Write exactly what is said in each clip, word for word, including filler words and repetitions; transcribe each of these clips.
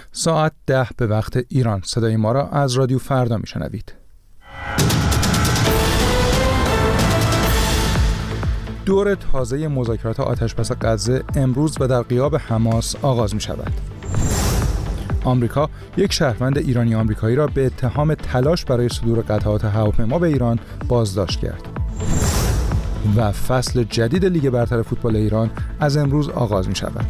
ساعت ده به وقت ایران. صدای ما را از رادیو فردا میشنوید. دور تازه مذاکرات آتش‌بس غزه امروز و در غیاب حماس آغاز می شود. آمریکا یک شهروند ایرانی آمریکایی را به اتهام تلاش برای صدور قطعات هواپیما به ایران بازداشت کرد. و فصل جدید لیگ برتر فوتبال ایران از امروز آغاز می شود.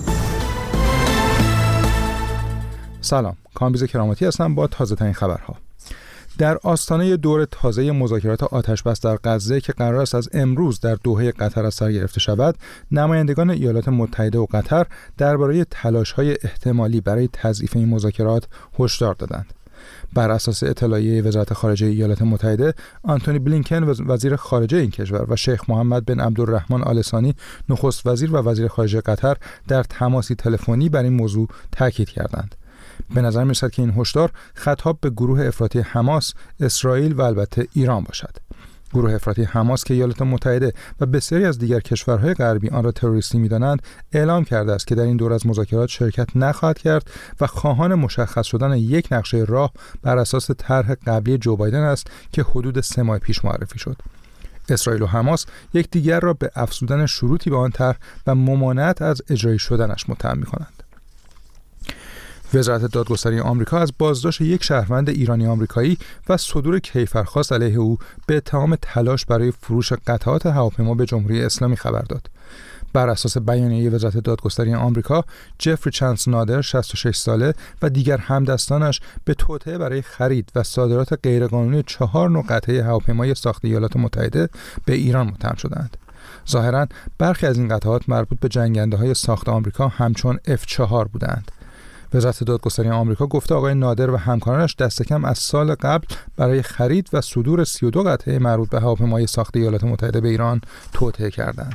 سلام، کامبیز کراماتی هستم با تازه ترین خبرها. در آستانه دور تازه مذاکرات آتش‌بس در غزه که قرار است از امروز در دوحه قطر از سر گرفته شود، نمایندگان ایالات متحده و قطر درباره تلاش‌های احتمالی برای تضعیف این مذاکرات هشدار دادند. بر اساس اطلاعیه وزارت خارجه ایالات متحده، آنتونی بلینکن وزیر خارجه این کشور و شیخ محمد بن عبدالرحمن آل ثانی نخست وزیر و وزیر خارجه قطر در تماسی تلفنی بر این موضوع تاکید کردند. به نظر می‌رسد که این هشدار خطاب به گروه افراطی حماس، اسرائیل و البته ایران باشد. گروه افراطی حماس که ایالات متحده و بسیاری از دیگر کشورهای غربی آن را تروریستی می‌دانند، اعلام کرده است که در این دور از مذاکرات شرکت نخواهد کرد و خواهان مشخص شدن یک نقشه راه بر اساس طرح قبلی جو بایدن است که حدود سه ماه پیش معرفی شد. اسرائیل و حماس یکدیگر را به افزودن شروطی به آن طرح و ممانعت از اجرایی شدنش متهم می‌کنند. وزارت دادگستری آمریکا از بازداشت یک شهروند ایرانی آمریکایی و صدور کیفرخواست علیه او به اتهام تلاش برای فروش قطعات هواپیما به جمهوری اسلامی خبر داد. بر اساس بیانیه وزارت دادگستری آمریکا، جفری چانس نادر شصت و شش ساله و دیگر همدستانش به توطئه برای خرید و صادرات غیرقانونی چهار نوع قطعه هواپیمای ساخت ایالات متحده به ایران متهم شدند. ظاهراً برخی از این قطعات مربوط به جنگنده‌های ساخت آمریکا همچون اف چهار بودند. وزارت دادگستری آمریکا گفته آقای نادر و همکارانش دست کم از سال قبل برای خرید و صدور سی و دو قطعه مربوط به هواپیمای ساخت ایالات متحده به ایران توطئه کردند.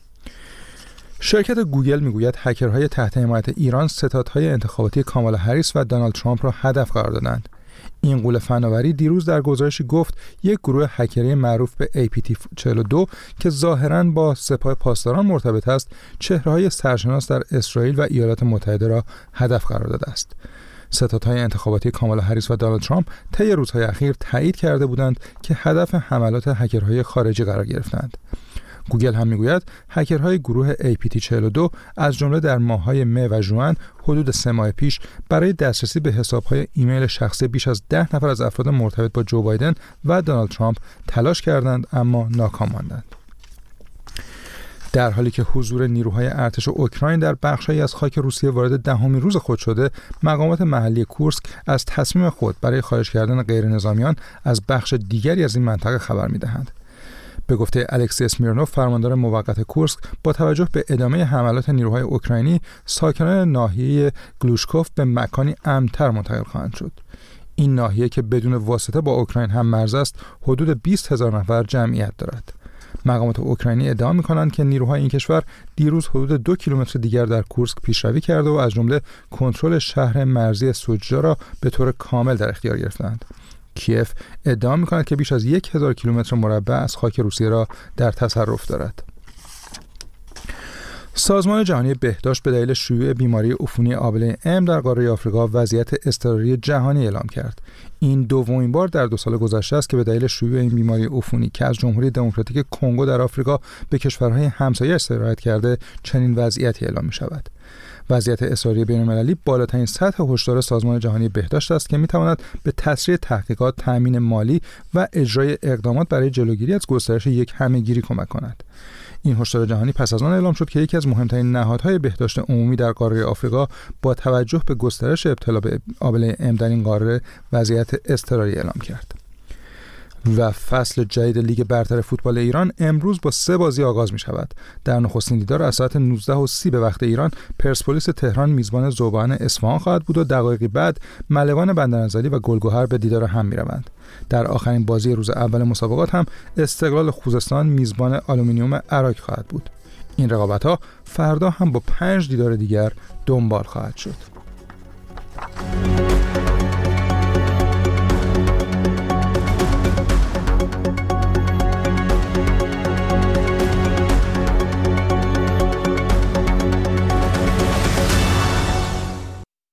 شرکت گوگل میگوید هکرهای تحت حمایت ایران ستادهای انتخاباتی کامالا هریس و دونالد ترامپ را هدف قرار دادند. این غول فناوری دیروز در گزارشی گفت یک گروه هکری معروف به ای پی تی چهل و دو که ظاهراً با سپاه پاسداران مرتبط است، چهره‌های سرشناس در اسرائیل و ایالات متحده را هدف قرار داده است. ستادهای انتخاباتی کامالا هریس و دونالد ترامپ طی روزهای اخیر تایید کرده بودند که هدف حملات هکرهای خارجی قرار گرفتند. گوگل هم میگوید هکرهای گروه ای پی تی چهل و دو از جمله در ماه‌های مه و ژوئن حدود سه ماه پیش برای دسترسی به حساب‌های ایمیل شخصی بیش از ده نفر از افراد مرتبط با جو بایدن و دونالد ترامپ تلاش کردند اما ناکام ماندند. در حالی که حضور نیروهای ارتش اوکراین در بخش‌هایی از خاک روسیه وارد دهمین روز خود شده، مقامات محلی کورسک از تصمیم خود برای خارج کردن غیرنظامیان از بخش دیگری از این منطقه خبر می‌دهند. به گفته الکسی اسمیرنوف، فرماندار موقت کورسک، با توجه به ادامه حملات نیروهای اوکراینی، ساکنان ناحیه گلوشکوف به مکانی امن‌تر منتقل خواهند شد. این ناحیه که بدون واسطه با اوکراین هم مرز است، حدود بیست هزار نفر جمعیت دارد. مقامات اوکراینی ادعا می‌کنند که نیروهای این کشور دیروز حدود دو کیلومتر دیگر در کورسک پیشروی کرده و از جمله کنترل شهر مرزی سوججا را به طور کامل در اختیار گرفتند. کیف ادعا می‌کند که بیش از یک هزار کیلومتر مربع از خاک روسیه را در تصرف دارد. سازمان جهانی بهداشت به دلیل شیوع بیماری عفونی آبله ام در قاره آفریقا وضعیت اضطراری جهانی اعلام کرد. این دومین بار در دو سال گذشته است که به دلیل شیوع این بیماری عفونی که از جمهوری دموکراتیک کنگو در آفریقا به کشورهای همسایه سرایت کرده چنین وضعیتی اعلام می‌شود. وضعیت اضطراری بین‌المللی بالاترین سطح هشدار سازمان جهانی بهداشت است که می‌تواند به تسریع تحقیقات، تأمین مالی و اجرای اقدامات برای جلوگیری از گسترش یک همه‌گیری کمک کند. این هشدار جهانی پس از آن اعلام شد که یکی از مهمترین نهادهای بهداشت عمومی در قاره آفریقا با توجه به گسترش ابتلا به آبله ام در این قاره وضعیت اضطراری اعلام کرد. و فصل جدید لیگ برتر فوتبال ایران امروز با سه بازی آغاز می شود. در نخستین دیدار از ساعت نوزده و سی به وقت ایران، پرسپولیس تهران میزبان ذوبان اصفهان خواهد بود و دقایقی بعد ملوان بندرانزلی و گلگهر به دیدار هم می روند. در آخرین بازی روز اول مسابقات هم استقلال خوزستان میزبان آلومینیوم عراق خواهد بود. این رقابت‌ها فردا هم با پنج دیدار دیگر دنبال خواهد شد.